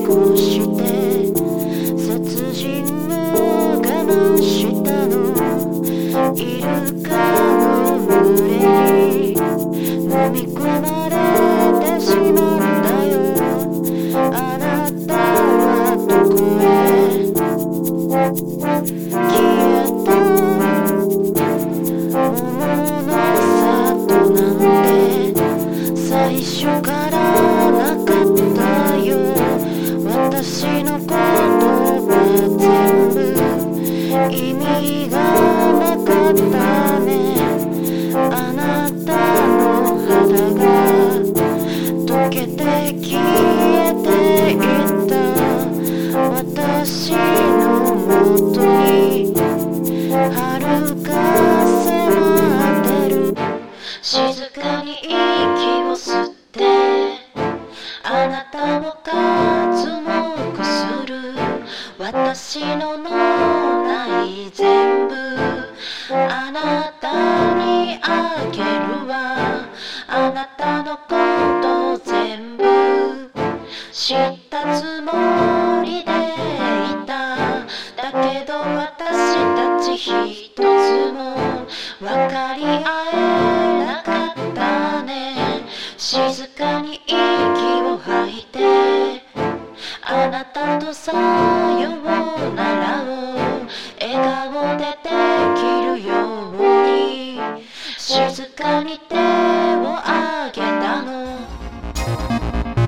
こして殺人を我慢したの。イルカの群れに飲み込まれてしまったよ。あなたはどこへ消えた。桃の里なんて最初からなかったよ。私の言葉全部意味がなかったね。あなたの肌が溶けて消えていった。私のもとに春が迫ってる。静かに息を吸ってあなたを刮目する。私の脳内全部あなたにあげるわ。あなたのこと全部知ったつもりでいた。だけど私たち一つも分かり合えなかったね。静かに息を吐いてあなたとさようならを笑顔でできるように静かに